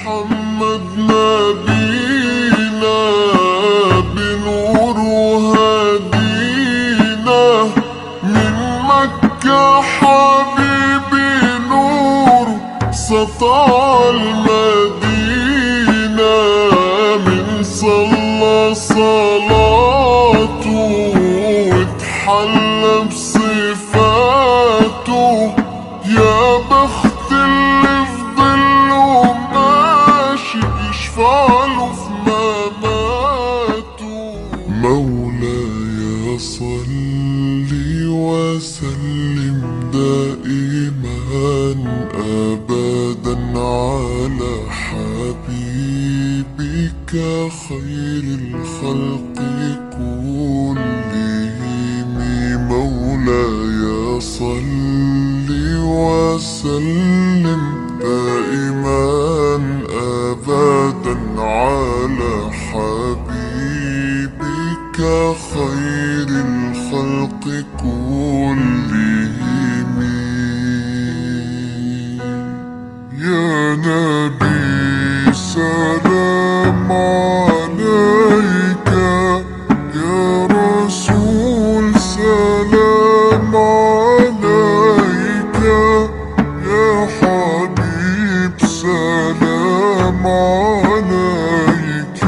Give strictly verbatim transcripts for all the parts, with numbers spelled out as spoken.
محمد نبينا بنور هدينا من مكة حبيبي نور سطع المدينة من صلى صلاته واتحلى بصفاته يا بخت اللي في ظله ماشي يشفعله في مماته. مولاي صلي وسلم دائما أبدا على حبيبك خير الخلق كلهم. مولاي صلي وسلم دائما أبدا على حبيبك خير الخلق كلهم. يا نبي سلام عليك، يا رسول سلام عليك، يا حبيب سلام عليك،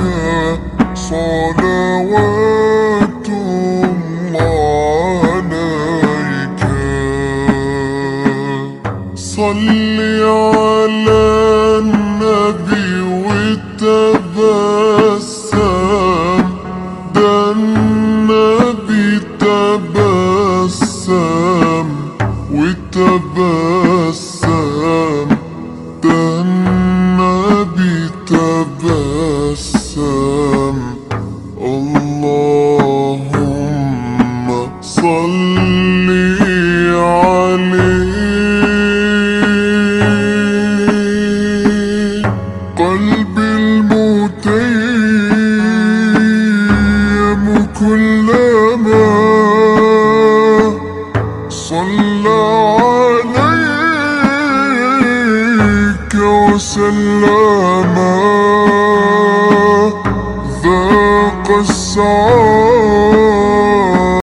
صلوات الله عليك. صلي على النبي وتبسم، ده النبي تبسم وتبسم، ده النبي تبسم. اللهم صلي عليه. قلبي المتيم كلما صلى عليك وسلم ذاق السعادة